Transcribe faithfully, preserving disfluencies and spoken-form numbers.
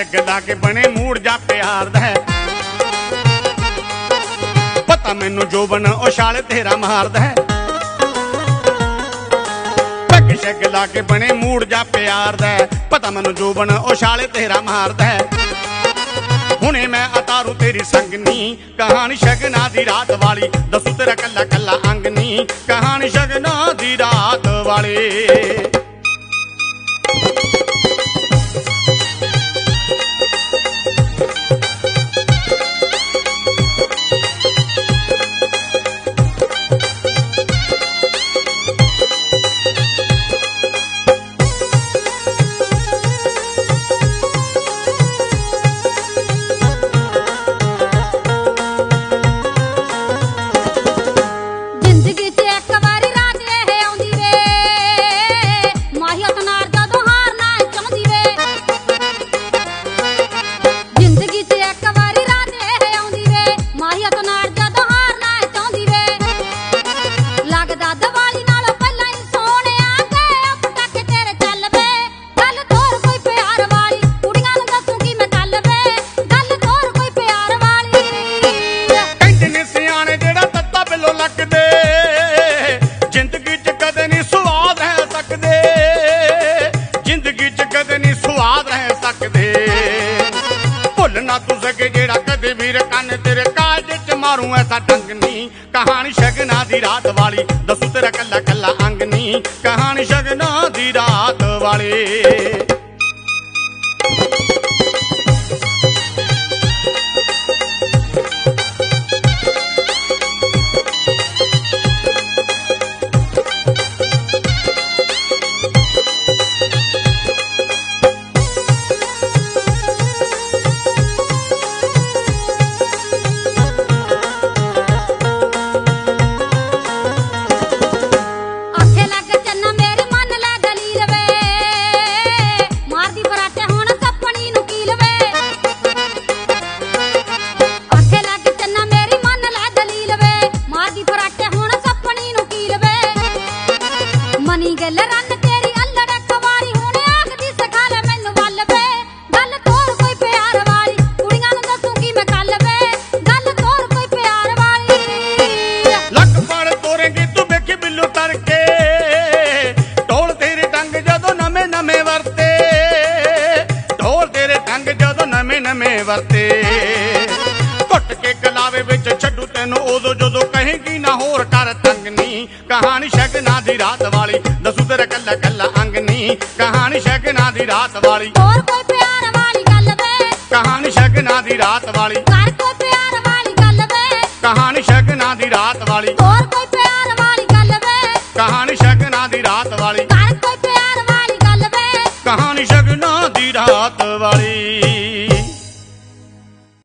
शैग ला के बने मूड जा प्यार दा है पता मैनू जोबन उछाल तेरा मारदा है पैग शैग ला के बने मूड जा प्यार दा है पता मैनू जोबन उछाल तेरा मारदा है हुणे मैं अतारू तेरी संगनी कहानी शगना दी रात वाली दसू तेरा कला कला अंगनी कहानी शगना दी रात वाली ऐसा टंगनी कहानी शगना दी रात वाली दसू तेरा कला कला अंगनी कहानी शगना दी रात वाली वरते घुट के गलावे विच छड्डू तैनू उदो जदों कहेगी ना होर कर तंगनी कहानी शगना दी रात वाली दसू तेरा कला कला अंगनी कहानी शगना दी रात वाली और कोई प्यार वाली गल वे कहानी शगना दी रात वाली कर कोई प्यार वाली गल वे कहानी शगना दी रात वाली और कोई प्यार वाली गल वे कहानी शगना दी रात वाली कर कोई प्यार वाली गल वे कहानी शगना दी रात वाली।